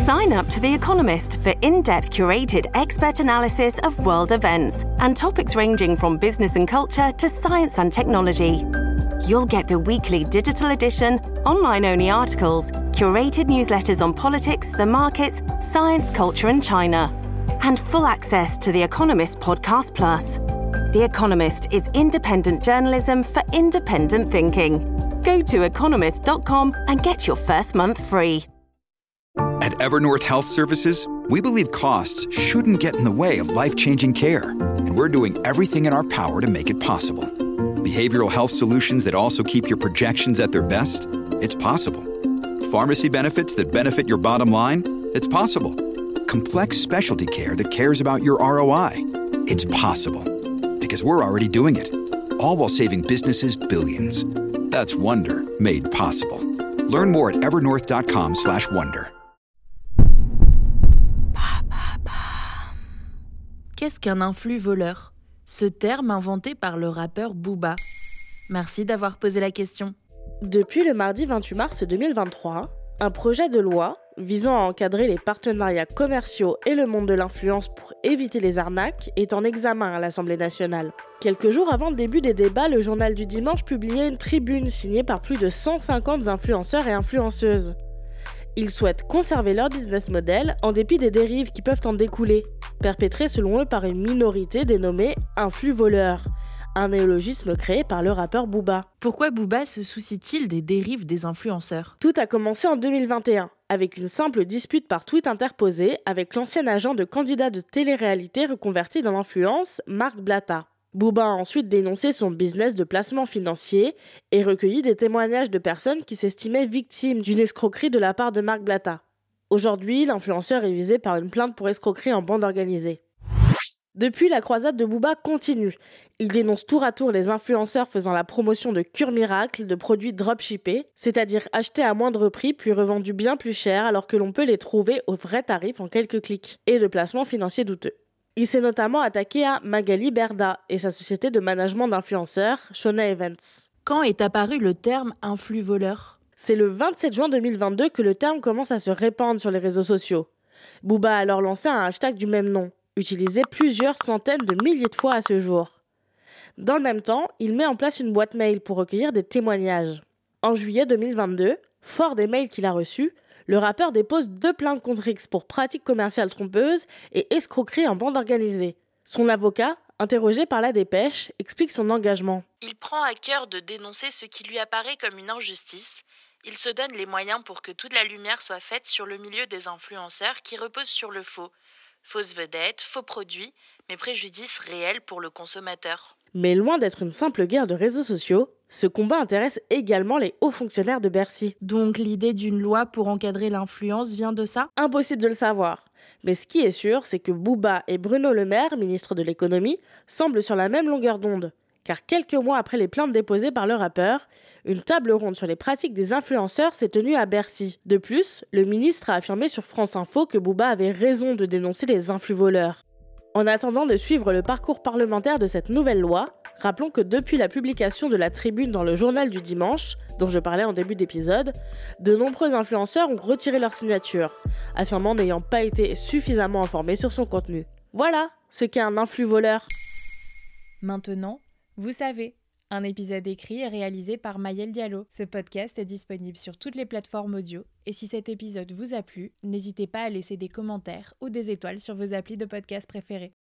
Sign up to The Economist for in-depth curated expert analysis of world events and topics ranging from business and culture to science and technology. You'll get the weekly digital edition, online-only articles, curated newsletters on politics, the markets, science, culture and China, and full access to The Economist Podcast Plus. The Economist is independent journalism for independent thinking. Go to economist.com and get your first month free. At Evernorth Health Services, we believe costs shouldn't get in the way of life-changing care, and we're doing everything in our power to make it possible. Behavioral health solutions that also keep your projections at their best? It's possible. Pharmacy benefits that benefit your bottom line? It's possible. Complex specialty care that cares about your ROI? It's possible. Because we're already doing it. All while saving businesses billions. That's Wonder made possible. Learn more at evernorth.com/wonder. Qu'est-ce qu'un influx voleur ? Ce terme inventé par le rappeur Booba. Merci d'avoir posé la question. Depuis le mardi 28 mars 2023, un projet de loi visant à encadrer les partenariats commerciaux et le monde de l'influence pour éviter les arnaques est en examen à l'Assemblée nationale. Quelques jours avant le début des débats, le journal du dimanche publiait une tribune signée par plus de 150 influenceurs et influenceuses. Ils souhaitent conserver leur business model en dépit des dérives qui peuvent en découler, perpétrées selon eux par une minorité dénommée « influx voleurs », un néologisme créé par le rappeur Booba. Pourquoi Booba se soucie-t-il des dérives des influenceurs ? Tout a commencé en 2021, avec une simple dispute par tweet interposée avec l'ancien agent de candidat de télé-réalité reconverti dans l'influence, Marc Blatta. Booba a ensuite dénoncé son business de placement financier et recueilli des témoignages de personnes qui s'estimaient victimes d'une escroquerie de la part de Marc Blatta. Aujourd'hui, l'influenceur est visé par une plainte pour escroquerie en bande organisée. Depuis, la croisade de Booba continue. Il dénonce tour à tour les influenceurs faisant la promotion de cures miracles, de produits dropshippés, c'est-à-dire achetés à moindre prix puis revendus bien plus cher alors que l'on peut les trouver au vrai tarif en quelques clics, et de placements financiers douteux. Il s'est notamment attaqué à Magali Berda et sa société de management d'influenceurs, Shona Events. Quand est apparu le terme « influx voleur » ? C'est le 27 juin 2022 que le terme commence à se répandre sur les réseaux sociaux. Booba a alors lancé un hashtag du même nom, utilisé plusieurs centaines de milliers de fois à ce jour. Dans le même temps, il met en place une boîte mail pour recueillir des témoignages. En juillet 2022, fort des mails qu'il a reçus, le rappeur dépose 2 plaintes contre X pour pratiques commerciales trompeuses et escroquerie en bande organisée. Son avocat, interrogé par La Dépêche, explique son engagement. Il prend à cœur de dénoncer ce qui lui apparaît comme une injustice. Il se donne les moyens pour que toute la lumière soit faite sur le milieu des influenceurs qui repose sur le faux. Fausses vedettes, faux produits, mais préjudices réels pour le consommateur. Mais loin d'être une simple guerre de réseaux sociaux, ce combat intéresse également les hauts fonctionnaires de Bercy. Donc l'idée d'une loi pour encadrer l'influence vient de ça ? Impossible de le savoir. Mais ce qui est sûr, c'est que Booba et Bruno Le Maire, ministre de l'économie, semblent sur la même longueur d'onde. Car quelques mois après les plaintes déposées par le rappeur, une table ronde sur les pratiques des influenceurs s'est tenue à Bercy. De plus, le ministre a affirmé sur France Info que Booba avait raison de dénoncer les influx voleurs. En attendant de suivre le parcours parlementaire de cette nouvelle loi, rappelons que depuis la publication de la tribune dans le journal du dimanche, dont je parlais en début d'épisode, de nombreux influenceurs ont retiré leur signature, affirmant n'ayant pas été suffisamment informés sur son contenu. Voilà ce qu'est un influx voleur. Maintenant, vous savez, un épisode écrit et réalisé par Maëlle Diallo. Ce podcast est disponible sur toutes les plateformes audio. Et si cet épisode vous a plu, n'hésitez pas à laisser des commentaires ou des étoiles sur vos applis de podcast préférés.